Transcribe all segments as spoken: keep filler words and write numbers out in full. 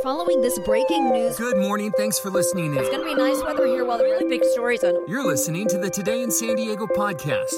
Following this breaking news. Good morning. Thanks for listening in. It's going to be nice weather here while the really big stories on. You're listening to the Today in San Diego podcast.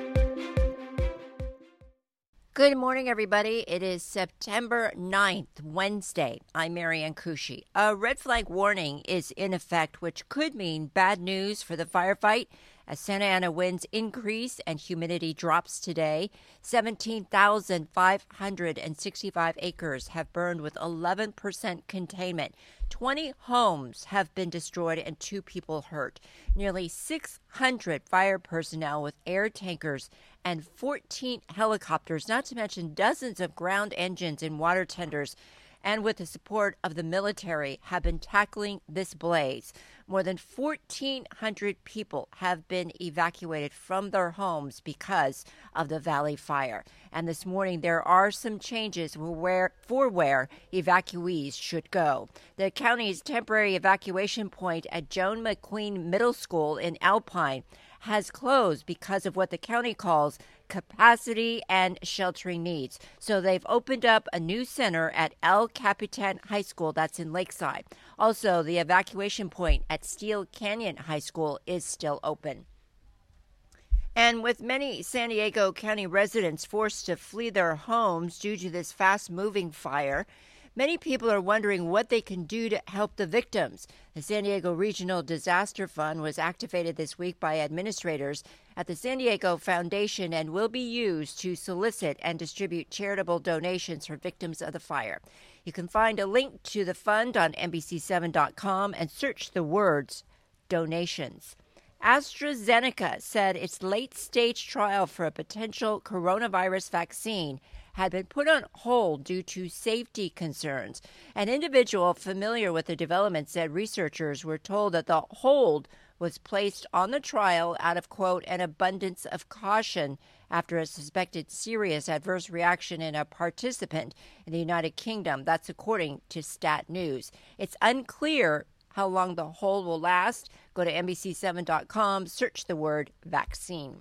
Good morning, everybody. It is September ninth, Wednesday. I'm Marianne Kushi. A red flag warning is in effect, which could mean bad news for the firefight as Santa Ana winds increase and humidity drops today. seventeen thousand five hundred sixty-five acres have burned with eleven percent containment. twenty homes have been destroyed and two people hurt. Nearly six hundred fire personnel with air tankers and fourteen helicopters, not to mention dozens of ground engines and water tenders, and with the support of the military, have been tackling this blaze. More than fourteen hundred people have been evacuated from their homes because of the Valley Fire. And this morning, there are some changes for where, for where evacuees should go. The county's temporary evacuation point at Joan McQueen Middle School in Alpine has closed because of what the county calls capacity and sheltering needs. So they've opened up a new center at El Capitan High School, that's in Lakeside. Also, the evacuation point at Steel Canyon High School is still open. And with many San Diego County residents forced to flee their homes due to this fast-moving fire, many people are wondering what they can do to help the victims. The San Diego Regional Disaster Fund was activated this week by administrators at the San Diego Foundation and will be used to solicit and distribute charitable donations for victims of the fire. You can find a link to the fund on N B C seven dot com and search the words donations. AstraZeneca said its late-stage trial for a potential coronavirus vaccine had been put on hold due to safety concerns. An individual familiar with the development said researchers were told that the hold was placed on the trial out of, quote, an abundance of caution after a suspected serious adverse reaction in a participant in the United Kingdom. That's according to Stat News. It's unclear how long the hold will last. Go to N B C seven dot com, search the word vaccine.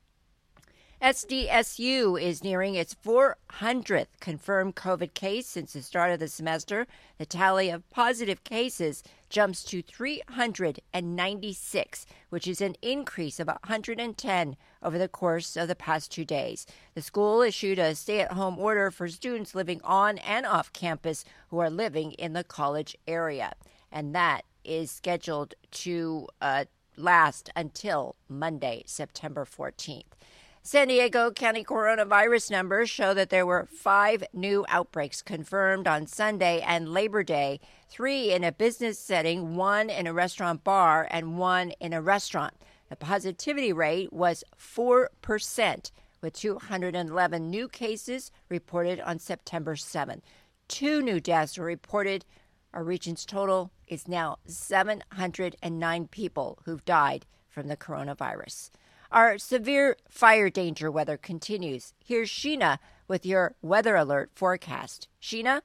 S D S U is nearing its four hundredth confirmed COVID case since the start of the semester. The tally of positive cases jumps to three hundred ninety-six, which is an increase of one hundred ten over the course of the past two days. The school issued a stay-at-home order for students living on and off campus who are living in the college area, and that is scheduled to uh, last until Monday, September fourteenth. San Diego County coronavirus numbers show that there were five new outbreaks confirmed on Sunday and Labor Day, three in a business setting, one in a restaurant bar, and one in a restaurant. The positivity rate was four percent, with two hundred eleven new cases reported on September seventh. Two new deaths were reported. Our region's total is now seven hundred nine people who've died from the coronavirus. Our severe fire danger weather continues. Here's Sheena with your weather alert forecast. Sheena?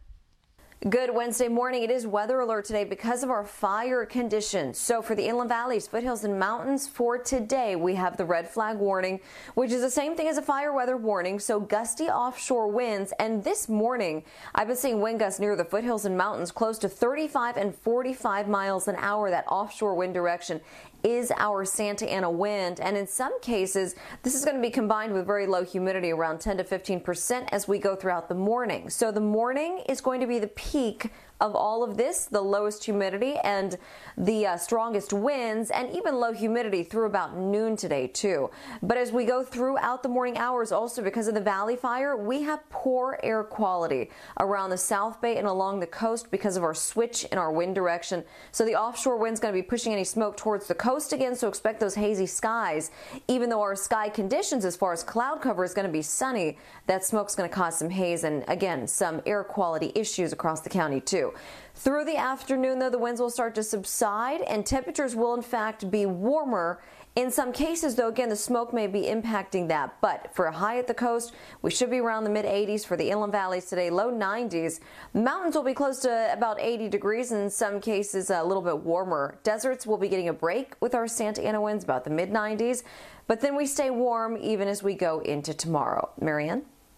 Good Wednesday morning. It is weather alert today because of our fire conditions. So for the inland valleys, foothills, and mountains for today, we have the red flag warning, which is the same thing as a fire weather warning. So gusty offshore winds. And this morning, I've been seeing wind gusts near the foothills and mountains close to thirty-five and forty-five miles an hour. That offshore wind direction is our Santa Ana wind, and in some cases this is going to be combined with very low humidity, around ten to fifteen percent, as we go throughout the morning. So the morning is going to be the peak of all of this, the lowest humidity and the uh, strongest winds, and even low humidity through about noon today too. But as we go throughout the morning hours, also because of the Valley Fire, we have poor air quality around the South Bay and along the coast because of our switch in our wind direction. So the offshore wind's going to be pushing any smoke towards the coast again, so expect those hazy skies. Even though our sky conditions as far as cloud cover is going to be sunny, that smoke's going to cause some haze and, again, some air quality issues across the county too. Through the afternoon, though, the winds will start to subside and temperatures will, in fact, be warmer. In some cases, though, again, the smoke may be impacting that. But for a high at the coast, we should be around the mid eighties for the inland valleys today, low nineties. Mountains will be close to about eighty degrees, in some cases a little bit warmer. Deserts will be getting a break with our Santa Ana winds, about the mid nineties. But then we stay warm even as we go into tomorrow. Marianne?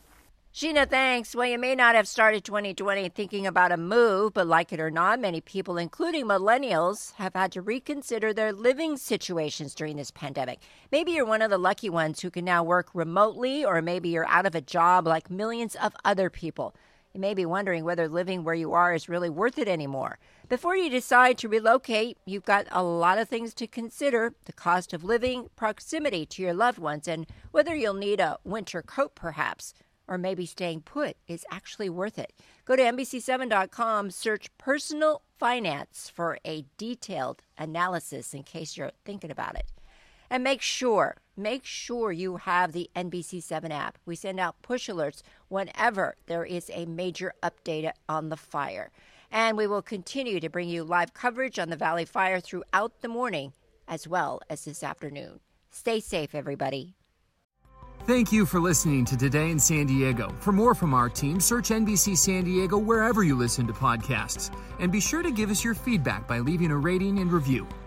Sheena, thanks. Well, you may not have started twenty twenty thinking about a move, but like it or not, many people, including millennials, have had to reconsider their living situations during this pandemic. Maybe you're one of the lucky ones who can now work remotely, or maybe you're out of a job like millions of other people. You may be wondering whether living where you are is really worth it anymore. Before you decide to relocate, you've got a lot of things to consider: the cost of living, proximity to your loved ones, and whether you'll need a winter coat perhaps. Or maybe staying put is actually worth it. Go to N B C seven dot com, search personal finance for a detailed analysis in case you're thinking about it. And make sure, make sure you have the N B C seven app. We send out push alerts whenever there is a major update on the fire. And we will continue to bring you live coverage on the Valley Fire throughout the morning as well as this afternoon. Stay safe, everybody. Thank you for listening to Today in San Diego. For more from our team, search N B C San Diego wherever you listen to podcasts. And be sure to give us your feedback by leaving a rating and review.